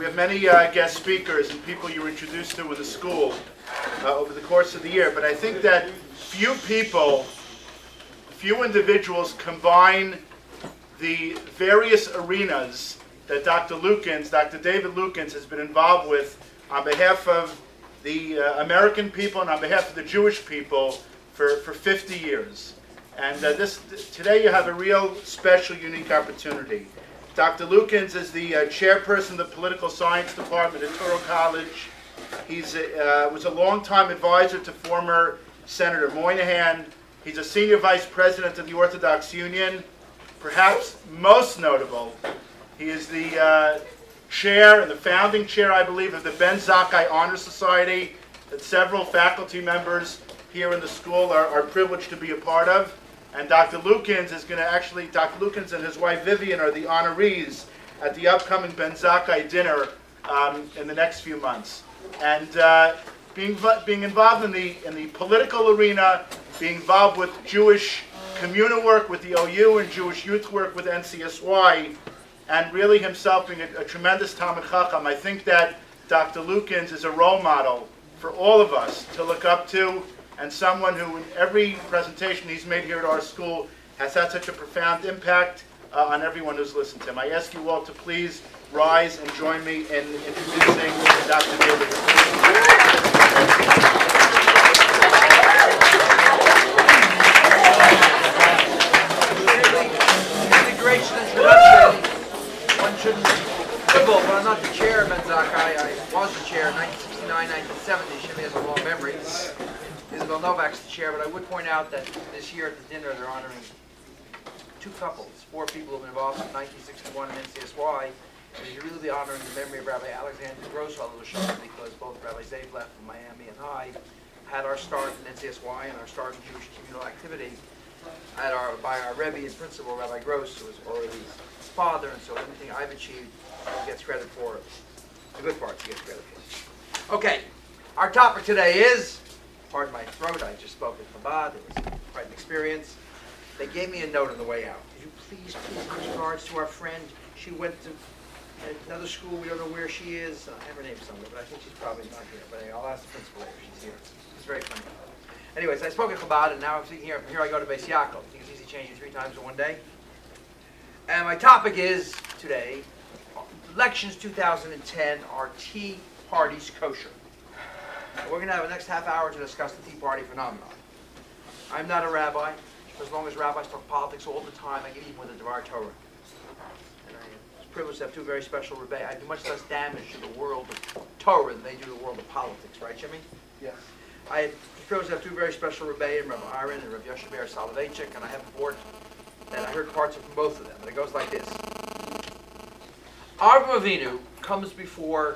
We have many guest speakers and people you were introduced to in the school over the course of the year, but I think that few individuals combine the various arenas that Dr. David Lukens has been involved with on behalf of the American people and on behalf of the Jewish people for 50 years. And today you have a real special, unique opportunity. Dr. Lukens is the chairperson of the Political Science Department at Touro College. He was a longtime advisor to former Senator Moynihan. He's a senior vice president of the Orthodox Union. Perhaps most notable, he is the chair and the founding chair, I believe, of the Ben Zakkai Honor Society that several faculty members here in the school are privileged to be a part of. And Dr. Lukens and his wife Vivian are the honorees at the upcoming Ben Zakkai dinner in the next few months. And being involved in the political arena, being involved with Jewish communal work with the OU and Jewish youth work with NCSY, and really himself being a tremendous Talmid Chacham, I think that Dr. Lukens is a role model for all of us to look up to, and someone who in every presentation he's made here at our school has had such a profound impact on everyone who's listened to him. I ask you all to please rise and join me in introducing Dr. David. Gracious introduction. One shouldn't quibble, but I'm not the chair of Ben Zakkai. I was the chair in 1969, 1970. Shimmy has a long memory. Isabel Novak's the chair, but I would point out that this year at the dinner they're honoring two couples, four people who have been involved since 1961 in NCSY. And they're really honoring the memory of Rabbi Alexander Grossfelder because both Rabbi Zayfleck from Miami and I had our start in NCSY and our start in Jewish communal activity by our Rebbe and principal, Rabbi Gross, who was already his father, and so anything I've achieved, he gets credit for. The good parts he gets credit for. Okay, our topic today is, pardon my throat, I just spoke at Chabad, it was quite an experience. They gave me a note on the way out. Could you please give regards to our friend? She went to another school, we don't know where she is. I have her name somewhere, but I think she's probably not here. But anyway, I'll ask the principal if she's here. It's very funny. Anyways, I spoke at Chabad, and now I'm sitting here. From here I go to Beis Yaakov. I think it's easy changing 3 times in one day. And my topic is, today, elections 2010, are Tea Parties kosher? And we're going to have the next half hour to discuss the Tea Party phenomenon. I'm not a rabbi. For as long as rabbis talk politics all the time, I get even with the Devar Torah. And I was privileged to have 2 very special rabbis. I do much less damage to the world of Torah than they do to the world of politics, right, Jimmy? Yes. I was privileged to have 2 very special rabbis, Rabbi Aaron and Rabbi Yoshe Ber Soloveitchik, and I have a report that I heard parts from both of them, and it goes like this. Avraham Avinu comes before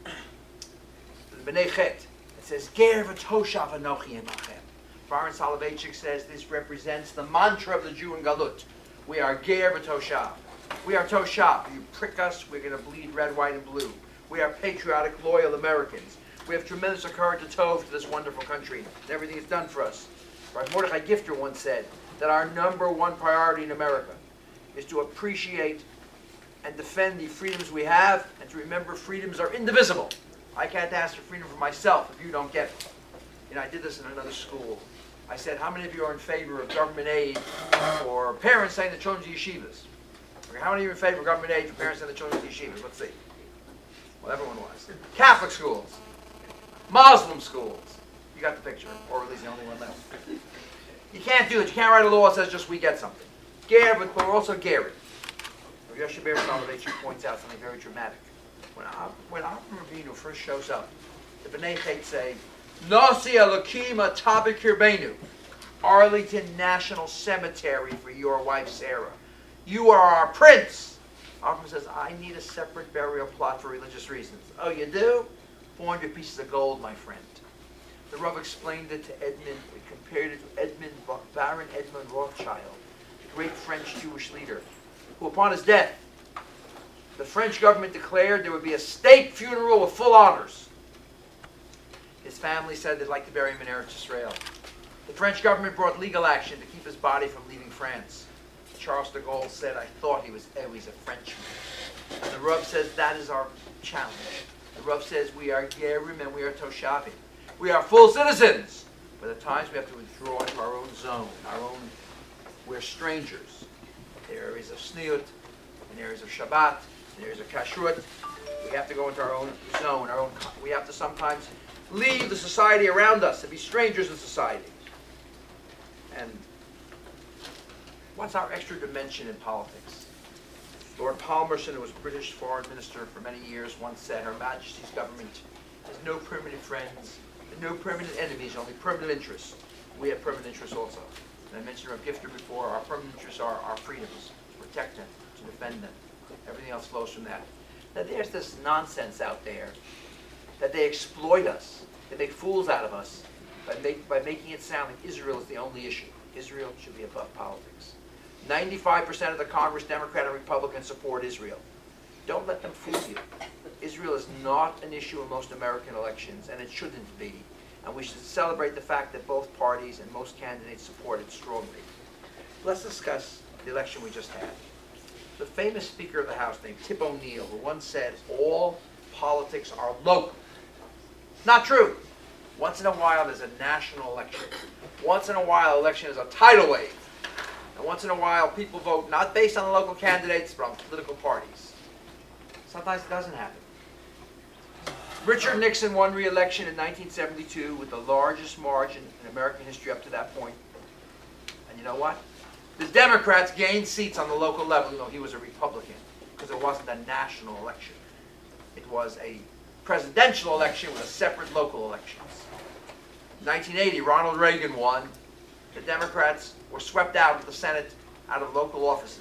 the Bnei Chet. It says, Ger v'toshav anochi emachem. Aaron Soloveitchik says this represents the mantra of the Jew in Galut. We are Ger v'toshav. We are Toshav. You prick us, we're going to bleed red, white, and blue. We are patriotic, loyal Americans. We have tremendous courage to tov to this wonderful country and everything it's done for us. Right? Mordechai Gifter once said that our number 1 priority in America is to appreciate and defend the freedoms we have and to remember freedoms are indivisible. I can't ask for freedom for myself if you don't get it. You know, I did this in another school. I said, how many of you are in favor of government aid for parents sending the children to yeshivas? Okay, how many of you are in favor of government aid for parents sending the children to yeshivas? Let's see. Well, everyone was. Catholic schools. Muslim schools. You got the picture, or at least the only one left. You can't do it. You can't write a law that says just we get something. Ger, but we're also Gary. Yoshe Ber Soloveitchik points out something very dramatic. When Avraham Avinu first shows up, the Bnei Chet say, Nasi Elokim Atabik Kirbeinu, Arlington National Cemetery for your wife Sarah. You are our prince. Avraham says, I need a separate burial plot for religious reasons. Oh, you do? 400 pieces of gold, my friend. The Rav explained it to Edmund, compared it to Baron Edmund Rothschild, the great French Jewish leader, who upon his death, the French government declared there would be a state funeral with full honors. His family said they'd like to bury him in Eretz Israel. The French government brought legal action to keep his body from leaving France. Charles de Gaulle said, I thought he was always a Frenchman. And the Rav says that is our challenge. The Rav says we are Gerim and we are Toshavim. We are full citizens. But at times we have to withdraw into our own zone, we're strangers. In areas of Sniut, in areas of Shabbat, in areas of Kashrut. We have to go into our own zone, we have to sometimes leave the society around us and be strangers in society. And what's our extra dimension in politics? Lord Palmerston, who was British foreign minister for many years, once said, Her Majesty's government has no permanent friends, and no permanent enemies, only permanent interests. We have permanent interests also. And I mentioned Rav Gifter before, our permanent interests are our freedoms, to protect them, to defend them. Everything else flows from that. Now there's this nonsense out there that they exploit us, they make fools out of us by making it sound like Israel is the only issue. Israel should be above politics. 95% of the Congress, Democrat and Republican, support Israel. Don't let them fool you. Israel is not an issue in most American elections, and it shouldn't be. And we should celebrate the fact that both parties and most candidates support it strongly. Let's discuss the election we just had. The famous Speaker of the House named Tip O'Neill, who once said, all politics are local. Not true. Once in a while there's a national election. Once in a while election is a tidal wave. And once in a while people vote not based on the local candidates, but on political parties. Sometimes it doesn't happen. Richard Nixon won re-election in 1972 with the largest margin in American history up to that point. And you know what? The Democrats gained seats on the local level, even though he was a Republican, because it wasn't a national election. It was a presidential election with a separate local elections. In 1980, Ronald Reagan won. The Democrats were swept out of the Senate, out of local offices.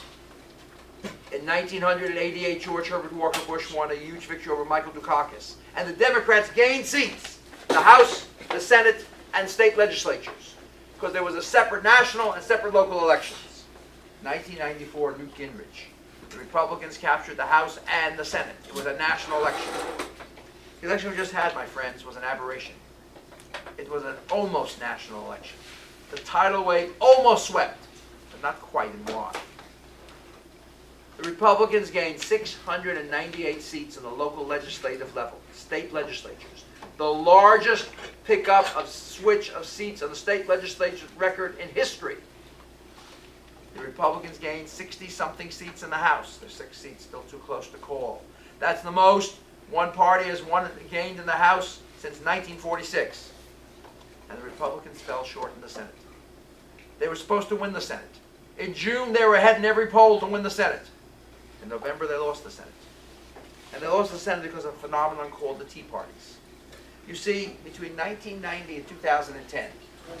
In 1988, George Herbert Walker Bush won a huge victory over Michael Dukakis. And the Democrats gained seats, the House, the Senate, and state legislatures, because there was a separate national and separate local elections. 1994, Newt Gingrich. The Republicans captured the House and the Senate. It was a national election. The election we just had, my friends, was an aberration. It was an almost national election. The tidal wave almost swept, but not quite, and why? The Republicans gained 698 seats in the local legislative level, state legislatures. The largest pickup of switch of seats on the state legislature record in history. The Republicans gained 60-something seats in the House. There's 6 seats still too close to call. That's the most one party has gained in the House since 1946. And the Republicans fell short in the Senate. They were supposed to win the Senate. In June, they were ahead in every poll to win the Senate. In November, they lost the Senate. And they lost the Senate because of a phenomenon called the Tea Parties. You see, between 1990 and 2010,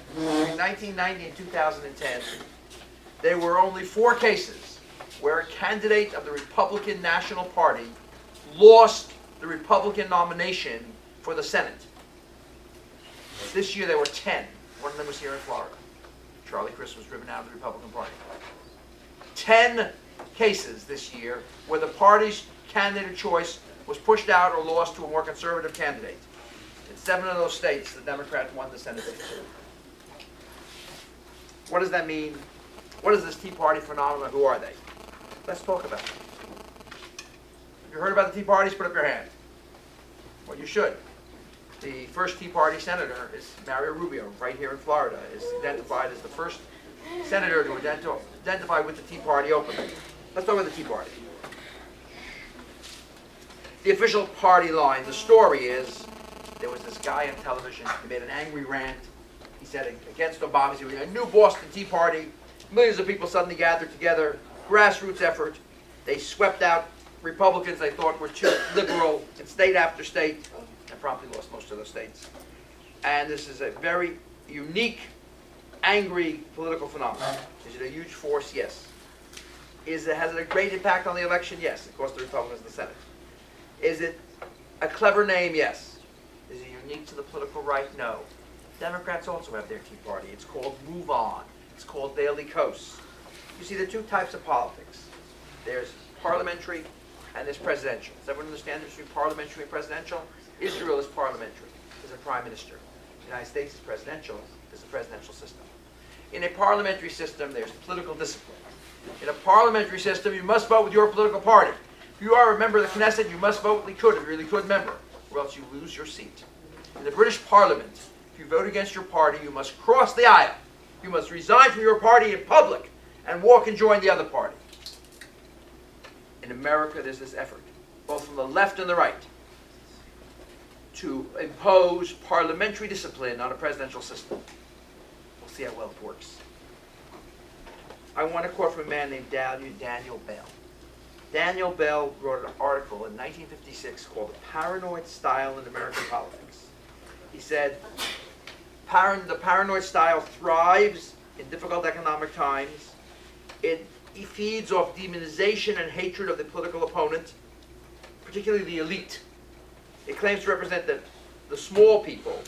there were only 4 cases where a candidate of the Republican National Party lost the Republican nomination for the Senate. This year there were 10. One of them was here in Florida. Charlie Crist was driven out of the Republican Party. 10 cases this year where the party's candidate of choice was pushed out or lost to a more conservative candidate. In 7 of those states, the Democrats won the Senate seat. What does that mean? What is this Tea Party phenomenon? Who are they? Let's talk about it. Have you heard about the Tea Parties? Put up your hand. Well, you should. The first Tea Party senator is Mario Rubio, right here in Florida, is identified as the first senator to identify with the Tea Party openly. Let's talk about the Tea Party. The official party line, the story is, there was this guy on television, he made an angry rant. He said against Obama, he said, a new Boston Tea Party, millions of people suddenly gathered together, grassroots effort. They swept out Republicans they thought were too liberal in state after state, and promptly lost most of those states. And this is a very unique, angry political phenomenon. Is it a huge force? Yes. Has it a great impact on the election? Yes. It cost the Republicans the Senate. Is it a clever name? Yes. Is it unique to the political right? No. Democrats also have their Tea Party. It's called Move On. It's called Daily Kos. You see, there are 2 types of politics. There's parliamentary and there's presidential. Does everyone understand the difference between parliamentary and presidential? Israel is parliamentary. There's a prime minister. The United States is presidential. There's a presidential system. In a parliamentary system, there's political discipline. In a parliamentary system, you must vote with your political party. If you are a member of the Knesset, you must vote Likud, if you're a Likud member, or else you lose your seat. In the British Parliament, if you vote against your party, you must cross the aisle. You must resign from your party in public and walk and join the other party. In America, there's this effort, both from the left and the right, to impose parliamentary discipline on a presidential system. We'll see how well it works. I want to quote from a man named Daniel Bell. Daniel Bell wrote an article in 1956 called "The Paranoid Style in American Politics." He said, the paranoid style thrives in difficult economic times. It feeds off demonization and hatred of the political opponent, particularly the elite. It claims to represent the small people.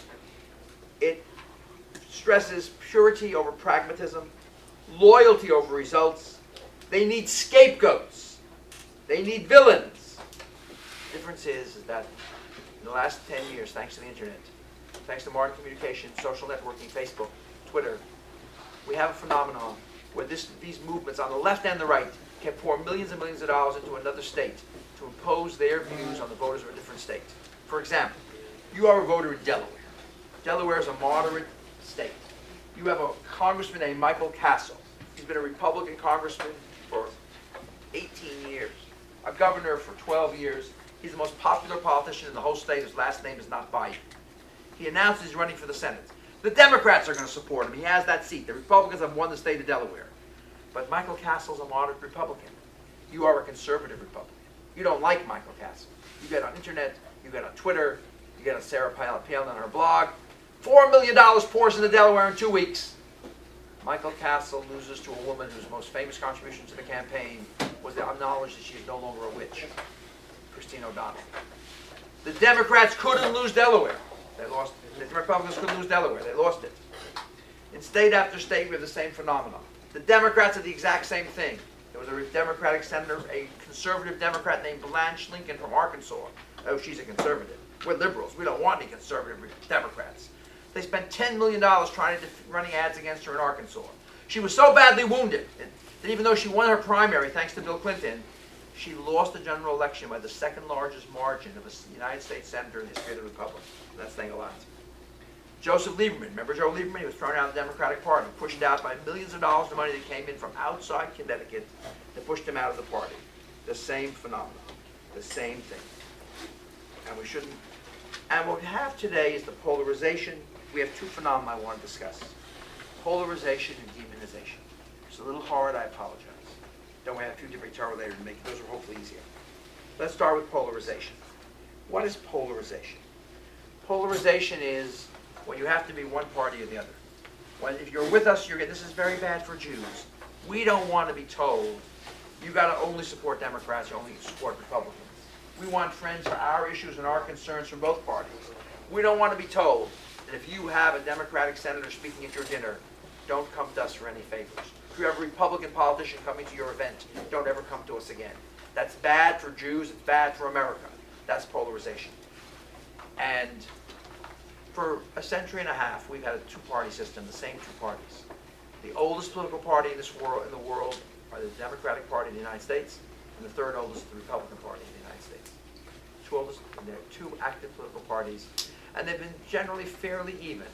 It stresses purity over pragmatism, loyalty over results. They need scapegoats. They need villains. The difference is that in the last 10 years, thanks to the internet, thanks to modern communication, social networking, Facebook, Twitter, we have a phenomenon where these movements on the left and the right can pour millions and millions of dollars into another state to impose their views on the voters of a different state. For example, you are a voter in Delaware. Delaware is a moderate state. You have a congressman named Michael Castle. He's been a Republican congressman for 18 years, a governor for 12 years. He's the most popular politician in the whole state. His last name is not Biden. He announced he's running for the Senate. The Democrats are going to support him. He has that seat. The Republicans have won the state of Delaware. But Michael Castle's a moderate Republican. You are a conservative Republican. You don't like Michael Castle. You get on internet, you get on Twitter, you get on Sarah Palin on her blog. $4 million pours into Delaware in 2 weeks. Michael Castle loses to a woman whose most famous contribution to the campaign was the knowledge that she is no longer a witch, Christine O'Donnell. The Democrats couldn't lose Delaware. They lost. The Republicans couldn't lose Delaware. They lost it. In state after state, we have the same phenomenon. The Democrats are the exact same thing. There was a Democratic senator, a conservative Democrat named Blanche Lincoln from Arkansas. Oh, she's a conservative. We're liberals. We don't want any conservative Democrats. They spent $10 million running ads against her in Arkansas. She was so badly wounded that even though she won her primary, thanks to Bill Clinton, she lost the general election by the second largest margin of a United States senator in the history of the Republic. That's saying a lot. Joseph Lieberman, remember Joe Lieberman? He was thrown out of the Democratic Party, pushed out by millions of dollars of money that came in from outside Connecticut that pushed him out of the party. The same phenomenon, the same thing. And we shouldn't. And what we have today is the polarization. We have two phenomena I want to discuss. Polarization and demonization. It's a little hard, I apologize. Don't we have a few different terms later to make those are hopefully easier. Let's start with polarization. What is polarization? Polarization is when you have to be one party or the other. If you're with us, this is very bad for Jews. We don't want to be told, you got to only support Democrats, you only support Republicans. We want friends for our issues and our concerns from both parties. We don't want to be told that if you have a Democratic senator speaking at your dinner, don't come to us for any favors. If you have a Republican politician coming to your event, don't ever come to us again. That's bad for Jews, it's bad for America. That's polarization. And for a century and a half, we've had a two-party system, the same two parties. The oldest political party in the world are the Democratic Party in the United States, and the third oldest is the Republican Party in the United States. Two oldest, and there are two active political parties, and they've been generally fairly even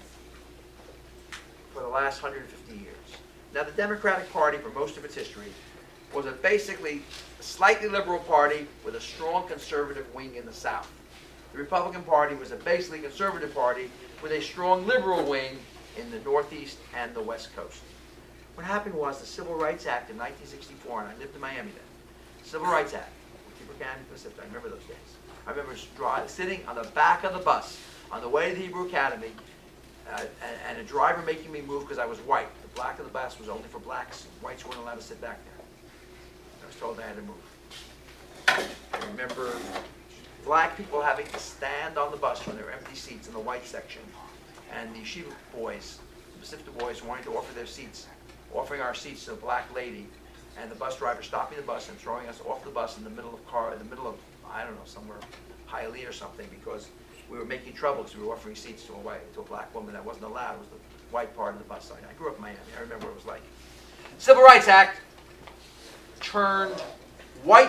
for the last 150 years. Now, the Democratic Party, for most of its history, was basically a slightly liberal party with a strong conservative wing in the South. The Republican Party was a basically conservative party with a strong liberal wing in the Northeast and the West Coast. What happened was the Civil Rights Act of 1964, and I lived in Miami then. Civil Rights Act, I remember those days. I remember sitting on the back of the bus on the way to the Hebrew Academy, and a driver making me move because I was white. The back of the bus was only for blacks. Whites weren't allowed to sit back there. I was told I had to move. I remember black people having to stand on the bus when there were empty seats in the white section, and the yeshiva boys, the Pacific boys, wanting to offer their seats, offering our seats to a black lady, and the bus driver stopping the bus and throwing us off the bus in the middle of I don't know, somewhere Hialeah or something, because we were making trouble because we were offering seats to a black woman that wasn't allowed. It was the white part of the bus. I grew up in Miami. I remember what it was like. Civil Rights Act turned white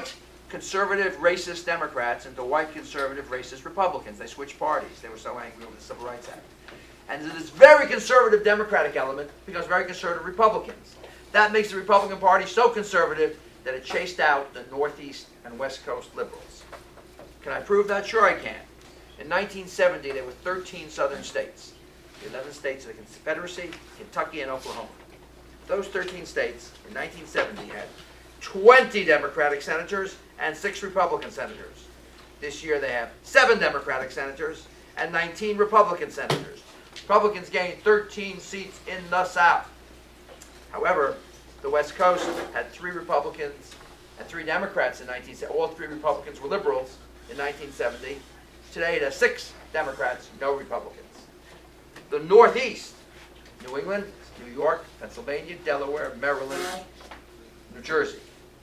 conservative, racist Democrats into white conservative, racist Republicans. They switched parties. They were so angry over the Civil Rights Act. And there's this very conservative Democratic element becomes very conservative Republicans. That makes the Republican Party so conservative that it chased out the Northeast and West Coast liberals. Can I prove that? Sure I can. In 1970, there were 13 southern states. The 11 states of the Confederacy, Kentucky, and Oklahoma. Those 13 states in 1970 had 20 Democratic senators and 6 Republican senators. This year they have 7 Democratic senators and 19 Republican senators. Republicans gained 13 seats in the South. However, the West Coast had 3 Republicans and 3 Democrats in 1970. All 3 Republicans were liberals in 1970. Today it has 6 Democrats, no Republicans. The Northeast, New England, New York, Pennsylvania, Delaware, Maryland, New Jersey.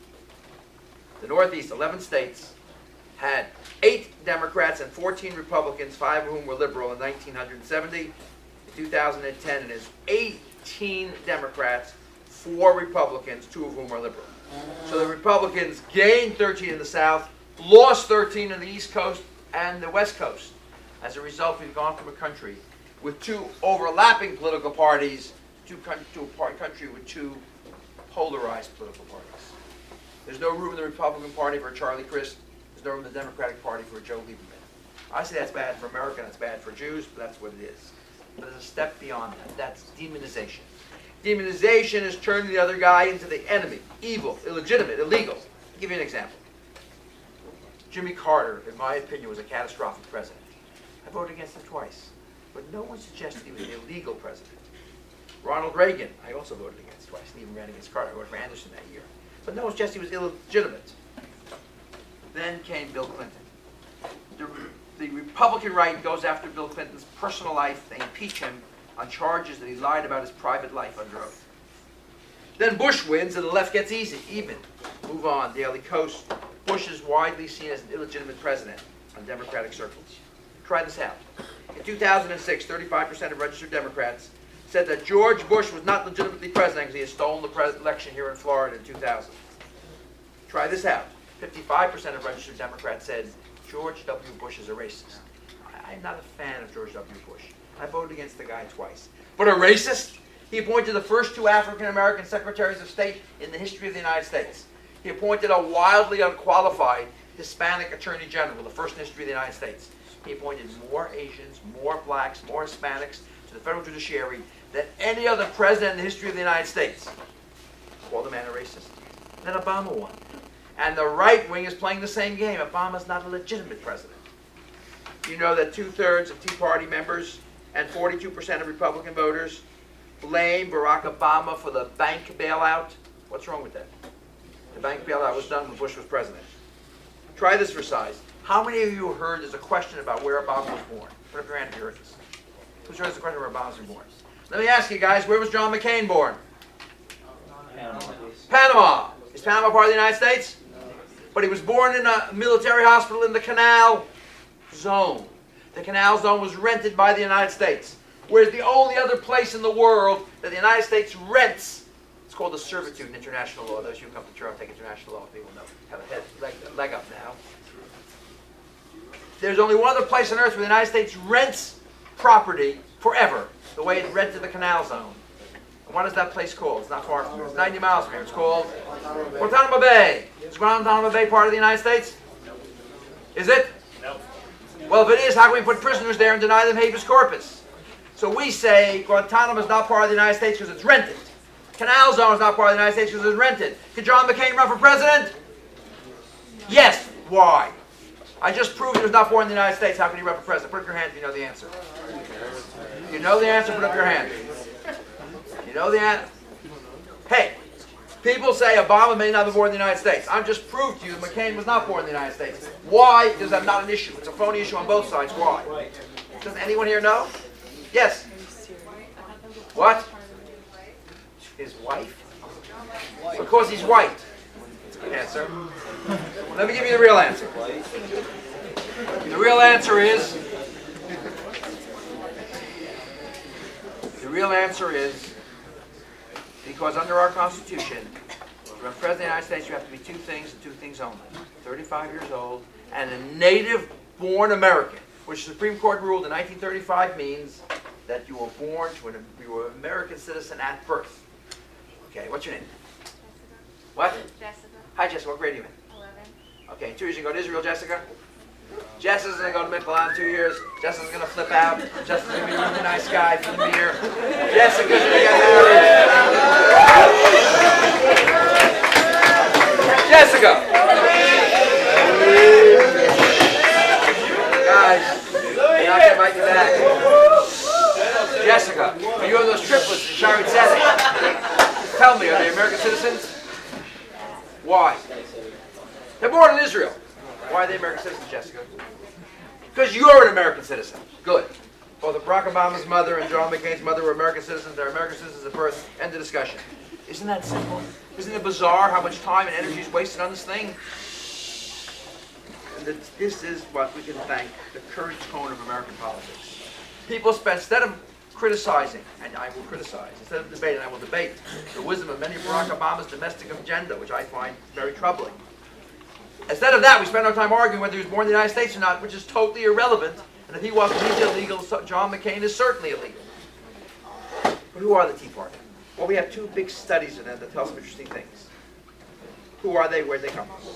The Northeast, 11 states, had 8 Democrats and 14 Republicans, 5 of whom were liberal in 1970. In 2010, it is 18 Democrats, 4 Republicans, 2 of whom are liberal. So the Republicans gained 13 in the South, lost 13 in the East Coast and the West Coast. As a result, we've gone from a country with 2 overlapping political parties to a country with 2 polarized political parties. There's no room in the Republican Party for Charlie Crist. There's no room in the Democratic Party for Joe Lieberman. I say that's bad for America, that's bad for Jews, but that's what it is. But there's a step beyond that. That's demonization. Demonization is turning the other guy into the enemy, evil, illegitimate, illegal. I'll give you an example. Jimmy Carter, in my opinion, was a catastrophic president. I voted against him twice, but no one suggested he was an illegal president. Ronald Reagan, I also voted against twice, and even ran against Carter. I voted for Anderson that year. But no one suggested he was illegitimate. Then came Bill Clinton. The Republican right goes after Bill Clinton's personal life. They impeach him on charges that he lied about his private life under oath. Then Bush wins, and the left gets easy, even. Move on, Daily Kos. Bush is widely seen as an illegitimate president on Democratic circles. Try this out. In 2006, 35% of registered Democrats said that George Bush was not legitimately president because he had stolen the election here in Florida in 2000. Try this out. 55% of registered Democrats said George W. Bush is a racist. I'm not a fan of George W. Bush. I voted against the guy twice. But a racist? He appointed the first 2 African-American secretaries of state in the history of the United States. He appointed a wildly unqualified Hispanic attorney general, the first in history of the United States. He appointed more Asians, more blacks, more Hispanics to the federal judiciary than any other president in the history of the United States. Call the man a racist. Then Obama won. And the right wing is playing the same game. Obama's not a legitimate president. You know that 2/3 of Tea Party members and 42% of Republican voters blame Barack Obama for the bank bailout. What's wrong with that? The bank bailout was done when Bush was president. Try this for size. How many of you heard there's a question about where Obama was born? Put up your hand if you heard this. Who's heard the question where Obama was born? Let me ask you guys, where was John McCain born? Panama. Is Panama part of the United States? But he was born in a military hospital in the Canal Zone. The Canal Zone was rented by the United States. Whereas the only other place in the world that the United States rents, it's called the servitude in international law. Those who come to Toronto take international law, people know, have a leg up now. There's only one other place on earth where the United States rents property forever, the way it rented the Canal Zone. And what is that place called? It's not far from here. It's 90 miles from here. It's called Guantanamo Bay. Is Guantanamo Bay part of the United States? Is it? No. Well, if it is, how can we put prisoners there and deny them habeas corpus? So we say Guantanamo is not part of the United States because it's rented. Canal Zone is not part of the United States because it's rented. Could John McCain run for president? Yes. Why? I just proved he was not born in the United States. How can he run for president? Put up your hand if you know the answer. You know the answer, put up your hand. You know the answer? Hey, people say Obama may not be born in the United States. I've just proved to you that McCain was not born in the United States. Why? Because that's not an issue. It's a phony issue on both sides. Why? Does anyone here know? Yes. What? His wife? Because he's white. That's a good answer. Let me give you the real answer. The real answer is because under our Constitution, run President of the United States, you have to be two things and two things only. 35 years old and a native-born American, which the Supreme Court ruled in 1935 means that you were born to you were an American citizen at birth. Okay, what's your name? What? Jessica. Hi, Jessica. What grade are you in? 11. Okay, 2 years you go to Israel, Jessica? Jessica's going to go to Milan 2 years. Jessica's going to flip out. Jessica's going to be a really nice guy for the year. Jessica's going to get married. Jessica! Guys, you're not going to invite you back. Jessica, are you one of those triplets in Shari Tzedek? Tell me, are they American citizens? Why? They're born in Israel. Why are they American citizens, Jessica? Because you're an American citizen. Good. Both Barack Obama's mother and John McCain's mother were American citizens. They're American citizens at birth. End of discussion. Isn't that simple? Isn't it bizarre how much time and energy is wasted on this thing? And this is what we can thank the current tone of American politics. People spend, instead of criticizing, and I will criticize, instead of debating, I will debate the wisdom of many of Barack Obama's domestic agenda, which I find very troubling. Instead of that, we spend our time arguing whether he was born in the United States or not, which is totally irrelevant. And if he wasn't, he's illegal. So John McCain is certainly illegal. But who are the Tea Party? Well, we have two big studies in them that tell some interesting things. Who are they? Where did they come from?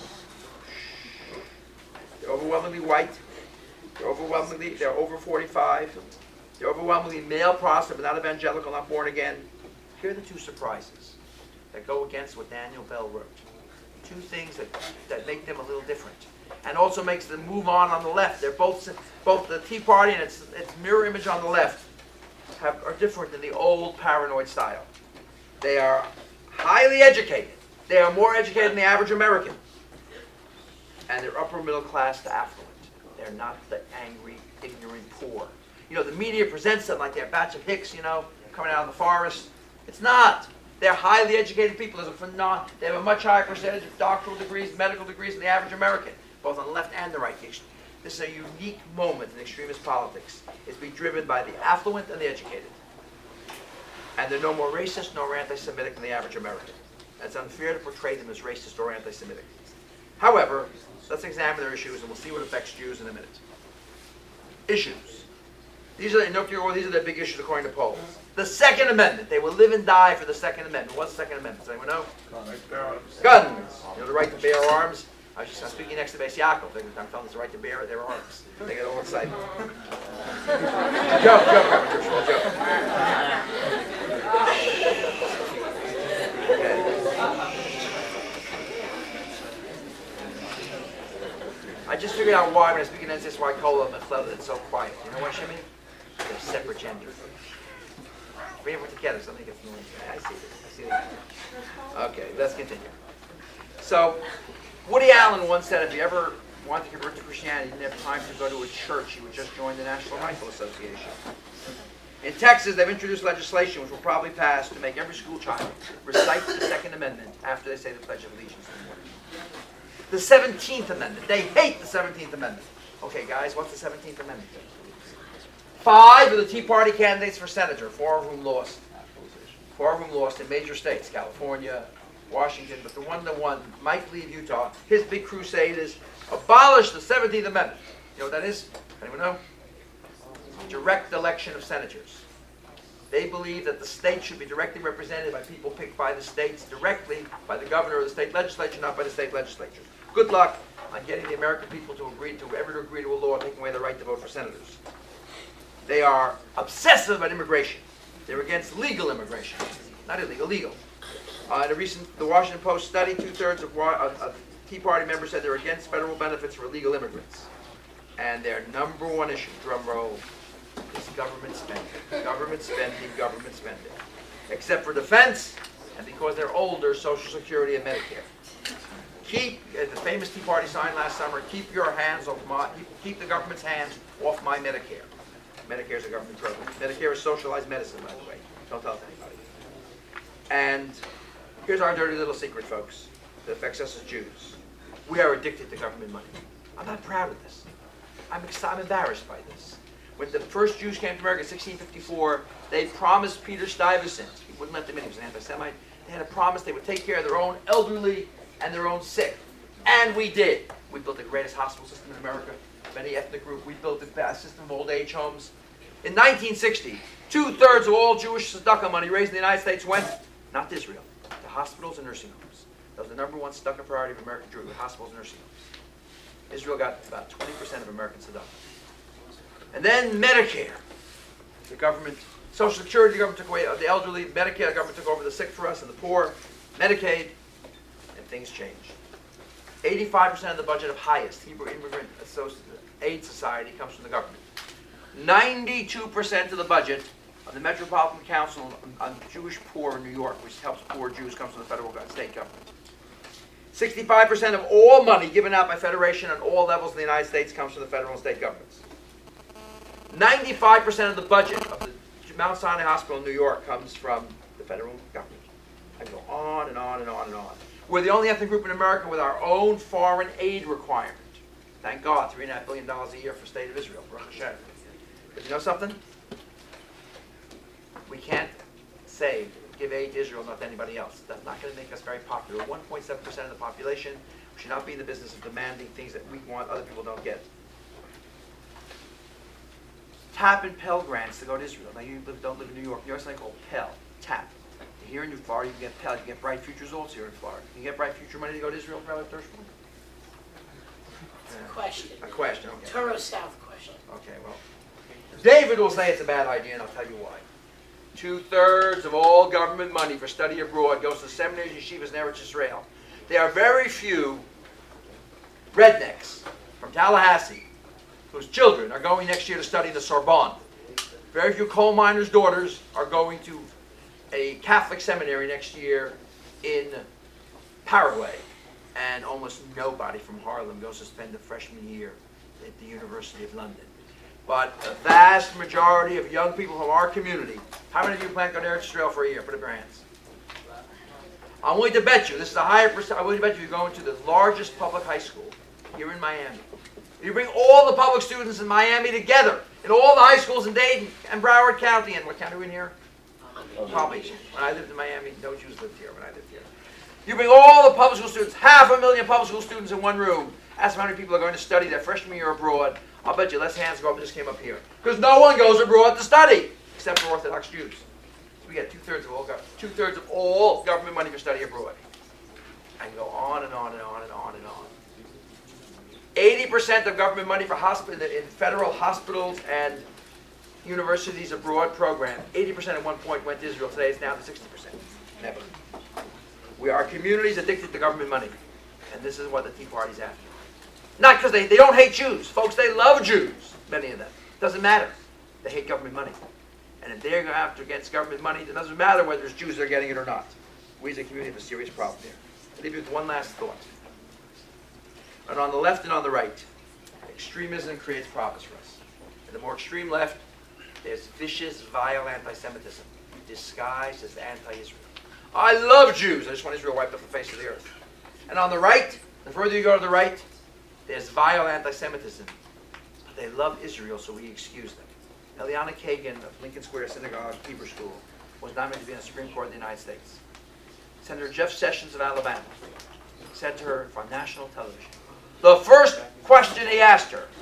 They're overwhelmingly white. They're over 45. They're overwhelmingly male Protestant, but not evangelical, not born again. Here are the two surprises that go against what Daniel Bell wrote. Two things that make them a little different, and also makes them move on the left. They're both the Tea Party and its mirror image on the left are different than the old paranoid style. They are highly educated. They are more educated than the average American, and they're upper middle class to affluent. They're not the angry, ignorant poor. You know, the media presents them like they're a batch of hicks, you know, coming out of the forest. It's not. They're highly educated people. They have a much higher percentage of doctoral degrees, medical degrees than the average American, both on the left and the right. This is a unique moment in extremist politics. It's being driven by the affluent and the educated. And they're no more racist nor anti-Semitic than the average American. It's unfair to portray them as racist or anti-Semitic. However, let's examine their issues and we'll see what affects Jews in a minute. Issues. These are the big issues according to polls. The Second Amendment. They will live and die for the Second Amendment. What's the Second Amendment? Does anyone know? Guns. You know, the right to bear arms. I'm speaking next to Beis Yaakov. I'm telling them it's the right to bear their arms. They get all excited. Joke, joke. Okay. I just figured out why when I speak against this, why I call them it's so quiet. You know why, Shimmy? They're separate genders. We have together, something gets noisy. I see this. Okay, let's continue. So, Woody Allen once said if you ever wanted to convert to Christianity, you didn't have time to go to a church, you would just join the National Rifle Association. In Texas, they've introduced legislation which will probably pass to make every school child recite the Second Amendment after they say the Pledge of Allegiance in the morning. The 17th Amendment. They hate the 17th Amendment. Okay, guys, what's the 17th Amendment? 5 of the Tea Party candidates for senator, 4 of whom lost. 4 of whom lost in major states, California, Washington, but the one that won, Mike Lee of Utah, his big crusade is abolish the 17th Amendment. You know what that is? Anyone know? Direct election of senators. They believe that the state should be directly represented by people picked by the states directly by the governor of the state legislature, not by the state legislature. Good luck on getting the American people to agree to a law taking away the right to vote for senators. They are obsessive about immigration. They're against legal immigration, not illegal, legal. In a recent The Washington Post study, 2/3 of Tea Party members said they're against federal benefits for illegal immigrants. And their number one issue, drum roll, is government spending. Government spending. Except for defense, and because they're older, Social Security and Medicare. Keep, the famous Tea Party sign last summer, keep the government's hands off my Medicare. Medicare is a government program. Medicare is socialized medicine, by the way. Don't tell anybody. And here's our dirty little secret, folks, that affects us as Jews. We are addicted to government money. I'm not proud of this. I'm embarrassed by this. When the first Jews came to America in 1654, they promised Peter Stuyvesant, he wouldn't let them in, he was an anti-Semite, They had a promise they would take care of their own elderly and their own sick. And we did. We built the greatest hospital system in America. Many ethnic group. We built the best system of old age homes. In 1960, 2/3 of all Jewish tzedakah money raised in the United States went, not to Israel, to hospitals and nursing homes. That was the number one tzedakah priority of American Jewry, hospitals and nursing homes. Israel got about 20% of American tzedakah. And then Medicare. The government, Social Security, the government took away the elderly. Medicare, the government took over the sick for us and the poor. Medicaid, and things changed. 85% of the budget of Highest, Hebrew Immigrant Aid Society, comes from the government. 92% of the budget of the Metropolitan Council on Jewish Poor in New York, which helps poor Jews, comes from the federal and state government. 65% of all money given out by Federation on all levels in the United States comes from the federal and state governments. 95% of the budget of the Mount Sinai Hospital in New York comes from the federal government. I can go on and on and on and on. We're the only ethnic group in America with our own foreign aid requirement. Thank God, $3.5 billion a year for the state of Israel, Baruch Hashem. But you know something? We can't say, give aid to Israel, not to anybody else. That's not going to make us very popular. 1.7% of the population. We should not be in the business of demanding things that we want other people don't get. TAP and Pell grants to go to Israel. Now you don't live in New York. New York's something called Pell, TAP. Here in Florida, you can get Pell. You can get Bright Futures also here in Florida. You can get Bright Future money to go to Israel, Rabbi Hirschfeld? It's a question. A question, okay. Toro South question. Okay, well, David will say it's a bad idea, and I'll tell you why. 2/3 of all government money for study abroad goes to seminaries, yeshivas, and Eretz Israel. There are very few rednecks from Tallahassee whose children are going next year to study in the Sorbonne. Very few coal miners' daughters are going to a Catholic seminary next year in Paraguay. And almost nobody from Harlem goes to spend the freshman year at the University of London. But a vast majority of young people from our community, how many of you plan to go to Eretz Israel for a year? Put up your hands. I'm willing to bet you, this is a higher percent, I'm willing to bet you you're going to the largest public high school here in Miami. You bring all the public students in Miami together, in all the high schools in Dayton and Broward County, and what county are we in here? Palm Beach. When I lived in Miami, no Jews lived here when I lived here. You bring all the public school students, 500,000 public school students in one room. Ask how many people are going to study their freshman year abroad. I'll bet you less hands go up and just came up here. Because no one goes abroad to study, except for Orthodox Jews. So we get 2/3 of all government money for study abroad. And go on and on and on and on and on. 80% of government money for in federal hospitals and universities abroad program. 80% at one point went to Israel. Today it's down to 60%. Never. We are communities addicted to government money. And this is what the Tea Party's after. Not because they don't hate Jews. Folks, they love Jews. Many of them. Doesn't matter. They hate government money. And if they're going after against government money, it doesn't matter whether it's Jews that are getting it or not. We as a community have a serious problem here. I'll leave you with one last thought. And on the left and on the right, extremism creates problems for us. In the more extreme left, there's vicious, vile anti-Semitism, disguised as anti-Israel. I love Jews. I just want Israel wiped off the face of the earth. And on the right, the further you go to the right, there's vile anti-Semitism. But they love Israel, so we excuse them. Eliana Kagan of Lincoln Square Synagogue Hebrew School was nominated to be on the Supreme Court of the United States. Senator Jeff Sessions of Alabama said to her on national television, the first question he asked her,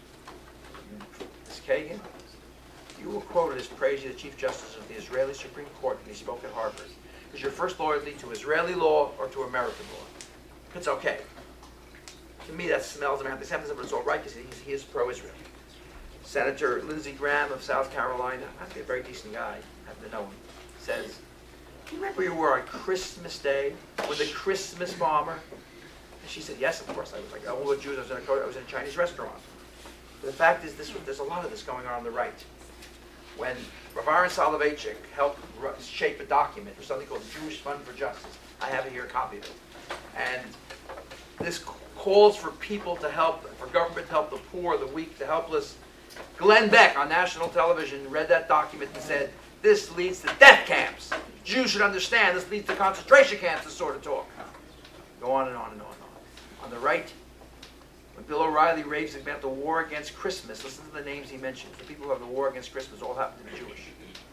Ms. Kagan, you were quoted as praising the Chief Justice of the Israeli Supreme Court when he spoke at Harvard. Is your first loyalty to Israeli law or to American law? It's okay. To me, that smells of anti-Semitism, but it's all right because he is pro-Israel. Senator Lindsey Graham of South Carolina, actually a very decent guy, I happen to know him, says, do you remember you were on Christmas Day with a Christmas bomber? And she said, yes, of course. I was like, all the Jews, I was in a Chinese restaurant. But the fact is, there's a lot of this going on the right. When Rav Aaron Soloveitchik helped shape a document for something called the Jewish Fund for Justice, I have here a copy of it. And this calls for people to help, for government to help the poor, the weak, the helpless. Glenn Beck on national television read that document and said, this leads to death camps. Jews should understand this leads to concentration camps, this sort of talk. Go on and on and on and on. On the right, when Bill O'Reilly raves about the war against Christmas, listen to the names he mentions. The people who have the war against Christmas all happen to be Jewish.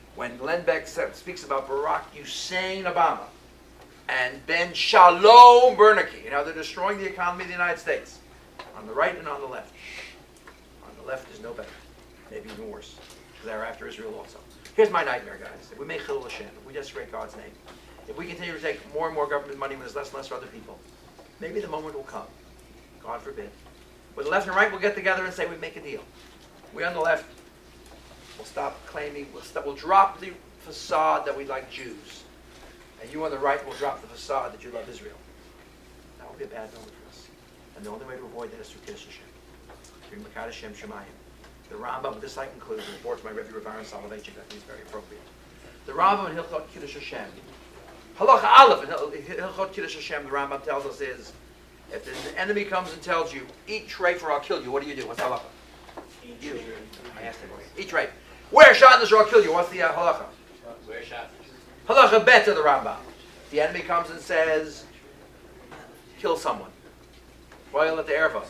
when Glenn Beck speaks about Barack Hussein Obama and Ben Shalom Bernanke, you know, they're destroying the economy of the United States, on the right and on the left. On the left is no better, maybe even worse. They're after Israel also. Here's my nightmare, guys. If we make Chilul Hashem, if we desecrate God's name, if we continue to take more and more government money when there's less and less for other people, maybe the moment will come, God forbid, where the left and right will get together and say, we make a deal. We on the left will stop claiming, we'll drop the facade that we like Jews. And you on the right will drop the facade that you love Israel. That will be a bad moment for us. And the only way to avoid that is through Kiddush Hashem. Through Makat Hashem Shemayim. The Rambam, with this I conclude, the report to my Rebbe Rav Aaron Soloveitchik, I think is very appropriate. The Rambam in Hilchot Kiddush Hashem, Halacha Aleph in Hilchot Kiddush Hashem, the Rambam tells us is, if the enemy comes and tells you, eat treif or I'll kill you, what do you do? What's halacha? You. I asked him. Eat treif. Wear shatnez or I'll kill you. What's the halacha? Wear shatnez. Halacha bet to the Rambam. The enemy comes and says, kill someone. Boil at the erva.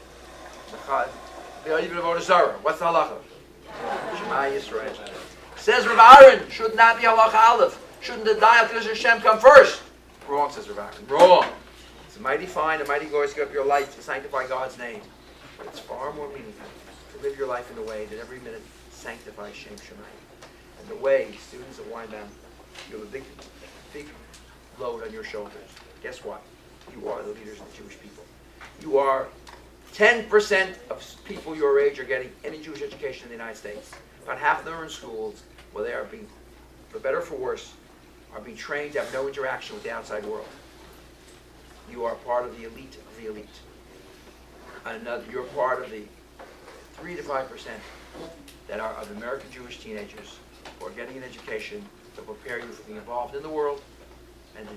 What's the halacha? Shema Yisrael. Says Rav Aaron, should not be halacha aleph. Shouldn't the die of Kiddush Hashem come first? Wrong, says Rav Aaron. Wrong. It's a mighty fine, a mighty glory to give up your life to sanctify God's name. But it's far more meaningful to live your life in a way that every minute sanctifies Shem Shemayim. And the way, students of Weinbaum, you have a big load on your shoulders. Guess what? You are the leaders of the Jewish people. You are 10% of people your age are getting any Jewish education in the United States. About half of them are in schools where they are being, for better or for worse, are being trained to have no interaction with the outside world. You are part of the elite of the elite. You're part of the 3 to 5% that are of American Jewish teenagers who are getting an education to prepare you for being involved in the world and to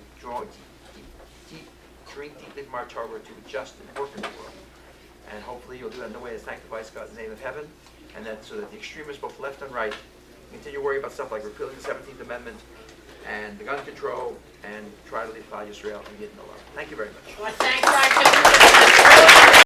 drink deeply from our Torah to adjust and work in the world. And hopefully you'll do that in a way that sanctifies God's name of heaven, and that so that the extremists, both left and right, continue to worry about stuff like repealing the 17th Amendment and the gun control and try to leave Klal Yisrael and get no love. Thank you very much. Well, thank Dr.